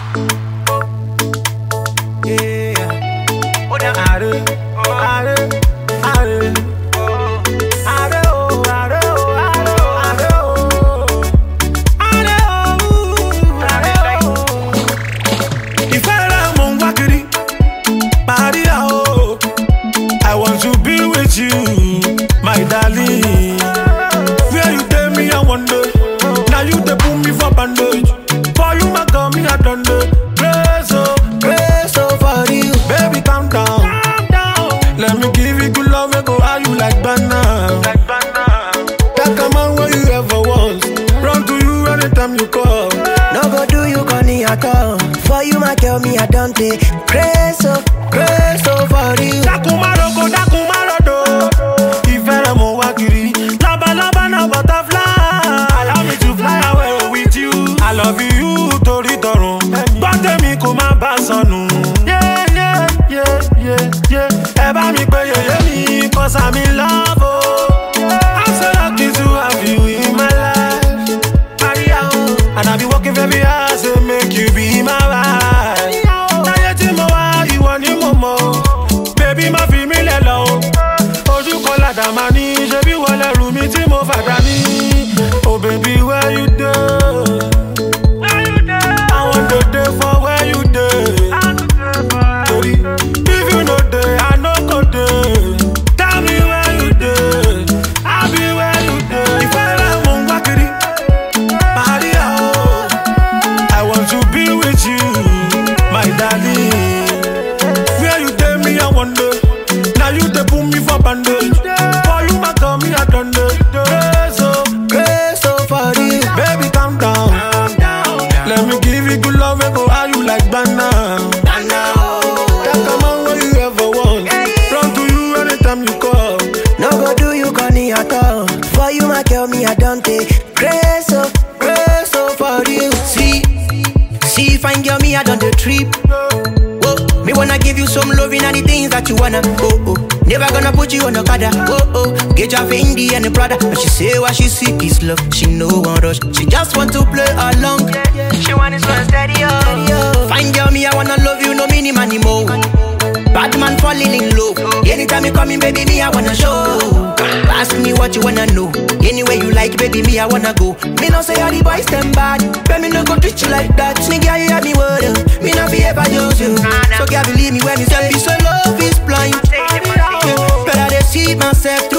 I want to be with you, my darling. Where you take me, I wonder. Now you they put me for bandage. For you, my girl, me I done the grace for you. Baby, calm down. Let me give you good love and go how you like banana. That come on where you ever want. Run to you anytime you call. No go do you corny at all. For you, my girl, me I don't take grace for you. Dakumarodo, Ifere mo wa kiri. Laba na butterfly. Allow me to fly away with you. I love you, tori torun. Gbọ́dọ̀ mi kò má bá sọnù. Yeah. Ẹ bá mi pé yeye mi, 'cause I'm in love, oh. I'm so lucky to have you in my life. Maria, oh. And I be working very hard to make you be my wife. Láyé tí mo wá, ìwọ ni mo mọ̀. Baby, má fi mí lẹ̀ lọ, oh. Ojú kan ládà máa ní, ṣe bí wọ́n lẹ́rù mi tí mo fàdà ní. Oh baby, where you dey? I want to dey for where you dey. If you know dey, I no go dey. Tell me where you dey, I'll be where you dey. If I let one walk it, Maria, oh. I want to be with you, my darling. Where you take me, I wonder. Now you they put me for bandage. For you, my girl, me I done the grace for you. Baby, calm down. Let me give you good love and go how you like banana. That come on where you ever want. Run to you anytime you call. No go do you corny at all. For you, my girl, me I don't take grace for you. See, fine girl, me I don't the trip. Whoa, me wanna give you some loving and the things that you wanna. Oh. Never gonna put you on the cadder. Oh. Get your Fendi and the Prada. But she say what she seek is love. She no one rush. She just want to play along. She want it so steady, oh. Fine girl, me I wanna love you, no minimum anymore. Bad man falling in love. Anytime you come in, baby, me I wanna show. Ask me what you wanna know. Anyway you like, baby, me I wanna go. Me no say all the boys them bad, but me no go treat you like that. Me girl, you have me worried. Me not be ever just you. So girl, believe me when me say, so love is blind. Better they see myself through.